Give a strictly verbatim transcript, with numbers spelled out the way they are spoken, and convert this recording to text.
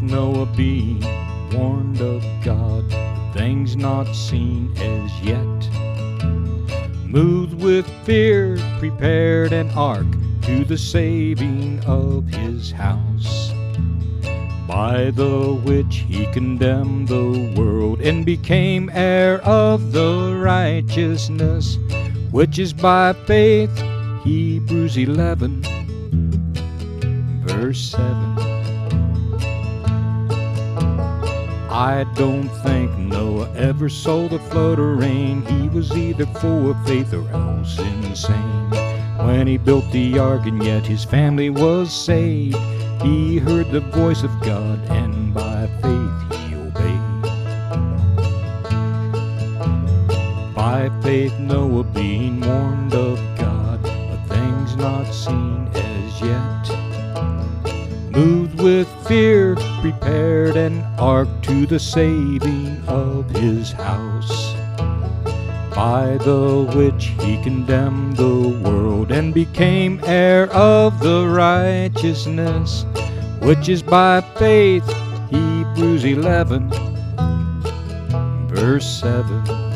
Noah being warned of God, things not seen as yet, moved with fear, prepared an ark to the saving of his house, by the which he condemned the world and became heir of the righteousness which is by faith. Hebrews eleven, verse seven. I don't think Noah ever saw the flood or rain. He was either full of faith or else insane when he built the ark, and yet his family was saved. He heard the voice of God, and by faith he obeyed. By faith Noah being warned of God, of things not seen as yet, moved with fear, prepared an ark to the saving of his house, by the which he condemned the world and became heir of the righteousness which is by faith. Hebrews eleven, verse seven.